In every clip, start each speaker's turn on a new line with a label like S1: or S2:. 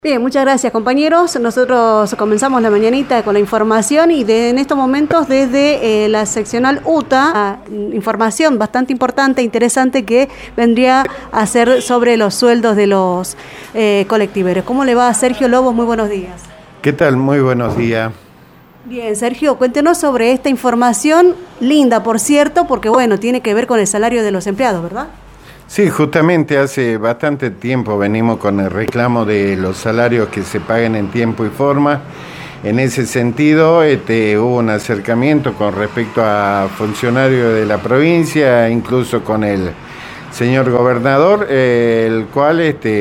S1: Bien, muchas gracias compañeros. Nosotros comenzamos la mañanita con la información y en estos momentos desde la seccional UTA, información bastante importante, interesante que vendría a ser sobre los sueldos de los colectiveros. ¿Cómo le va, Sergio Lobos? Muy buenos días.
S2: ¿Qué tal? Muy buenos días.
S1: Bien, Sergio, cuéntenos sobre esta información, linda por cierto, porque bueno, tiene que ver con el salario de los empleados, ¿verdad?
S2: Sí, justamente hace bastante tiempo venimos con el reclamo de los salarios que se paguen en tiempo y forma. En ese sentido, hubo un acercamiento con respecto a funcionarios de la provincia, incluso con el señor gobernador, el cual,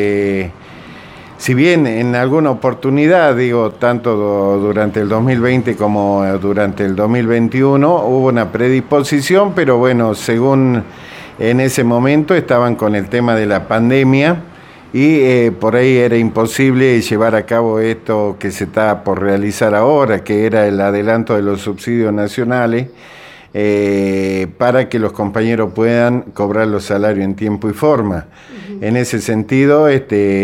S2: si bien en alguna oportunidad, tanto durante el 2020 como durante el 2021, hubo una predisposición, pero bueno, según en ese momento estaban con el tema de la pandemia y por ahí era imposible llevar a cabo esto que se está por realizar ahora, que era el adelanto de los subsidios nacionales, para que los compañeros puedan cobrar los salarios en tiempo y forma. En ese sentido, ya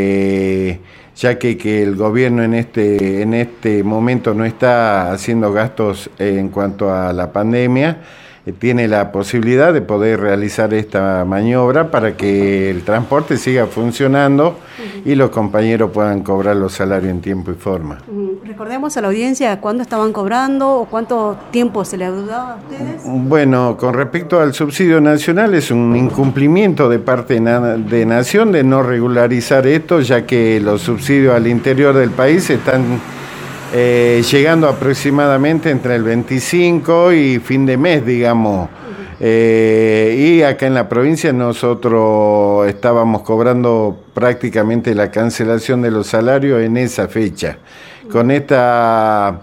S2: que el gobierno en este momento no está haciendo gastos en cuanto a la pandemia, tiene la posibilidad de poder realizar esta maniobra para que el transporte siga funcionando y los compañeros puedan cobrar los salarios en tiempo y forma.
S1: Recordemos a la audiencia cuándo estaban cobrando o cuánto tiempo se les daba a ustedes.
S2: Bueno, con respecto al subsidio nacional, es un incumplimiento de parte de Nación de no regularizar esto, ya que los subsidios al interior del país están llegando aproximadamente entre el 25 y fin de mes, digamos. Y acá en la provincia nosotros estábamos cobrando prácticamente la cancelación de los salarios en esa fecha. Con esta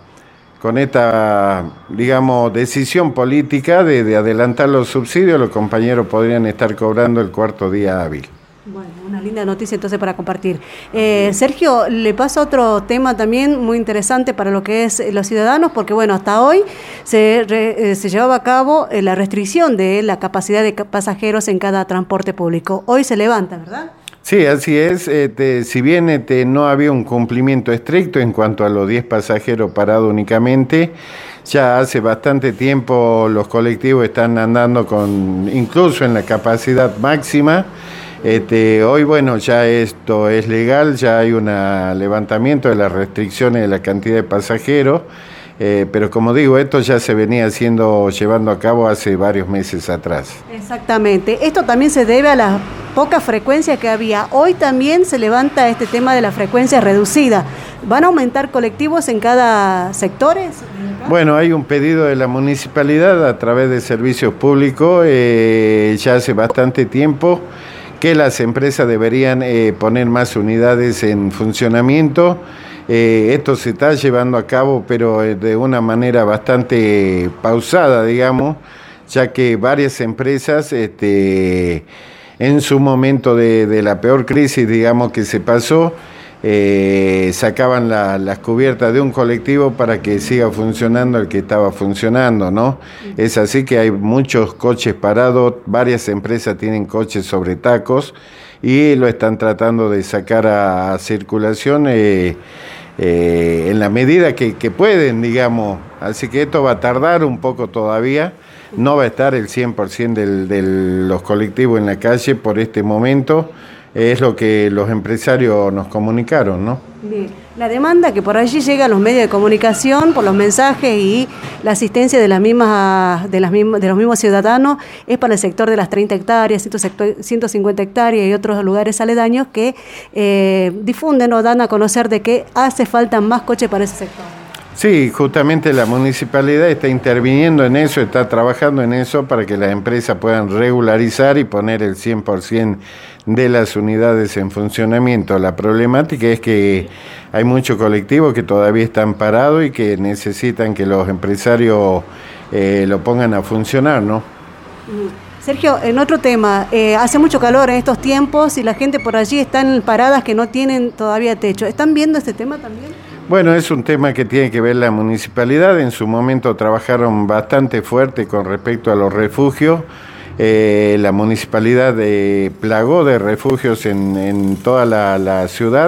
S2: digamos, decisión política de adelantar los subsidios, los compañeros podrían estar cobrando el cuarto día hábil.
S1: Bueno, una linda noticia entonces para compartir. Sergio, le paso otro tema también muy interesante para lo que es los ciudadanos, porque bueno, hasta hoy se llevaba a cabo la restricción de la capacidad de pasajeros en cada transporte público. Hoy se levanta, ¿verdad?
S2: Sí, así es. Si bien no había un cumplimiento estricto en cuanto a los 10 pasajeros parados únicamente, ya hace bastante tiempo los colectivos están andando incluso en la capacidad máxima. Hoy, bueno, ya esto es legal, ya hay un levantamiento de las restricciones de la cantidad de pasajeros, pero como digo, esto ya se venía llevando a cabo hace varios meses atrás.
S1: Exactamente. Esto también se debe a la poca frecuencia que había. Hoy también se levanta este tema de la frecuencia reducida. ¿Van a aumentar colectivos en cada sector?
S2: Bueno, hay un pedido de la municipalidad a través de servicios públicos, ya hace bastante tiempo, que las empresas deberían poner más unidades en funcionamiento. Esto se está llevando a cabo, pero de una manera bastante pausada, digamos, ya que varias empresas, en su momento de la peor crisis, digamos, que se pasó, sacaban las cubiertas de un colectivo para que siga funcionando el que estaba funcionando, ¿no? Es así que hay muchos coches parados, varias empresas tienen coches sobre tacos y lo están tratando de sacar a circulación en la medida que pueden, digamos. Así que esto va a tardar un poco todavía, no va a estar el 100% de los colectivos en la calle por este momento. Es lo que los empresarios nos comunicaron, ¿no?
S1: Bien. La demanda que por allí llega a los medios de comunicación, por los mensajes y la asistencia de los mismos ciudadanos, es para el sector de las 30 hectáreas, 150 hectáreas y otros lugares aledaños que difunden o dan a conocer de que hace falta más coches para ese sector.
S2: Sí, justamente la municipalidad está interviniendo en eso, está trabajando en eso para que las empresas puedan regularizar y poner el 100% de las unidades en funcionamiento. La problemática es que hay muchos colectivos que todavía están parados y que necesitan que los empresarios lo pongan a funcionar, ¿no?
S1: Sergio, en otro tema, hace mucho calor en estos tiempos y la gente por allí están paradas que no tienen todavía techo. ¿Están viendo este tema también?
S2: Bueno, es un tema que tiene que ver la municipalidad. En su momento trabajaron bastante fuerte con respecto a los refugios. La municipalidad plagó de refugios en toda la ciudad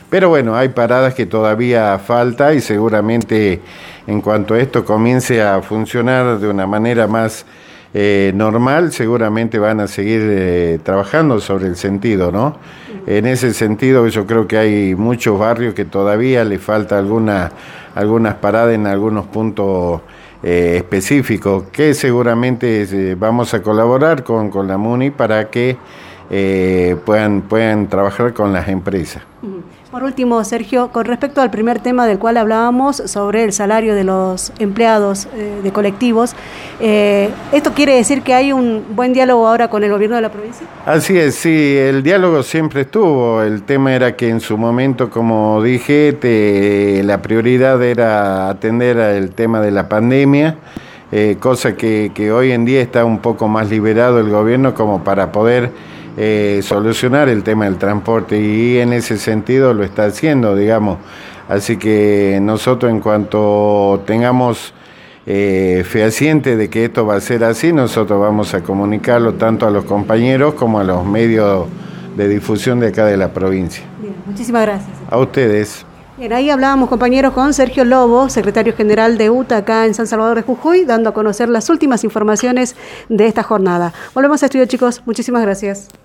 S2: Pero bueno, hay paradas que todavía falta y seguramente en cuanto esto comience a funcionar de una manera más normal, seguramente van a seguir trabajando sobre el sentido, ¿no? En ese sentido yo creo que hay muchos barrios que todavía le falta algunas paradas en algunos puntos específicos, que seguramente vamos a colaborar con la MUNI para que puedan trabajar con las empresas.
S1: Por último, Sergio, con respecto al primer tema del cual hablábamos sobre el salario de los empleados de colectivos, ¿esto quiere decir que hay un buen diálogo ahora con el gobierno de la provincia?
S2: Así es, sí, el diálogo siempre estuvo. El tema era que en su momento, como dije, la prioridad era atender el tema de la pandemia, cosa que hoy en día está un poco más liberado el gobierno como para poder solucionar el tema del transporte, y en ese sentido lo está haciendo, digamos. Así que nosotros, en cuanto tengamos fehaciente de que esto va a ser así, nosotros vamos a comunicarlo tanto a los compañeros como a los medios de difusión de acá de la provincia.
S1: Bien, muchísimas gracias.
S2: A ustedes.
S1: Bien, ahí hablábamos, compañeros, con Sergio Lobo, secretario general de UTA acá en San Salvador de Jujuy, dando a conocer las últimas informaciones de esta jornada. Volvemos a estudio, chicos. Muchísimas gracias.